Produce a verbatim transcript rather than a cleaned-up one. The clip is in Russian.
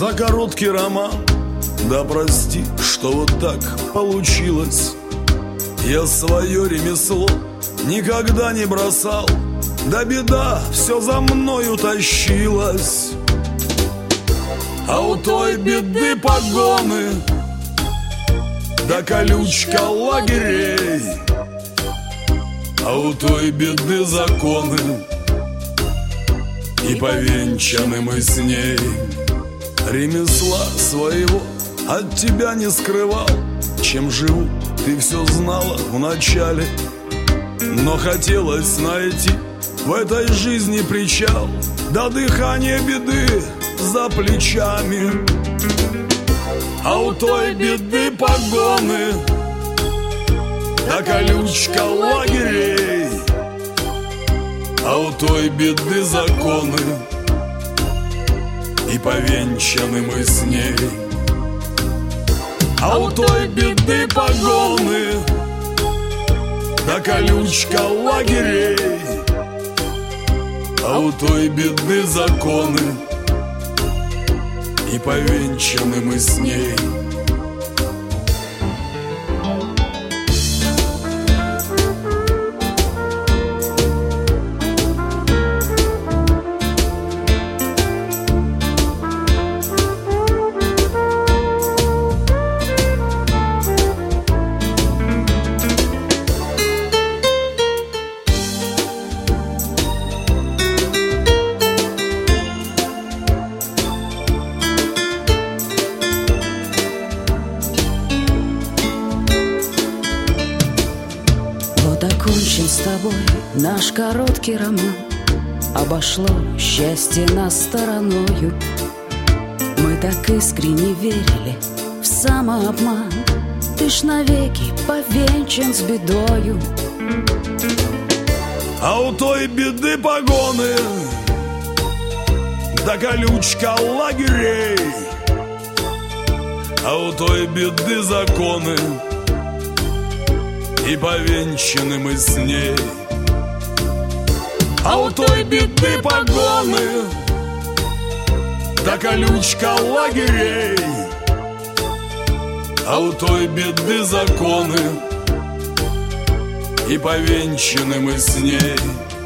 за короткий роман. Да прости, что вот так получилось. Я свое ремесло никогда не бросал, да беда все за мною тащилась. А у той беды погоны, да колючка лагерей. А у той беды законы, и повенчаны мы с ней. Ремесла своего от тебя не скрывал. Чем живу, ты все знала вначале, но хотелось найти в этой жизни причал, да дыхание беды за плечами. А у той беды погоны, да колючка лагерей. А у той беды законы, и повенчаны мы с ней. А у той беды погоны, да колючка лагерей. А у той беды законы, и повенчаны мы с ней. Окончен с тобой наш короткий роман. Обошло счастье нас стороною. Мы так искренне верили в самообман. Ты ж навеки повенчан с бедою. А у той беды погоны, да колючка лагерей. А у той беды законы, и повенчаны мы с ней. А у той беды погоны, да колючка лагерей. А у той беды законы, и повенчаны мы с ней.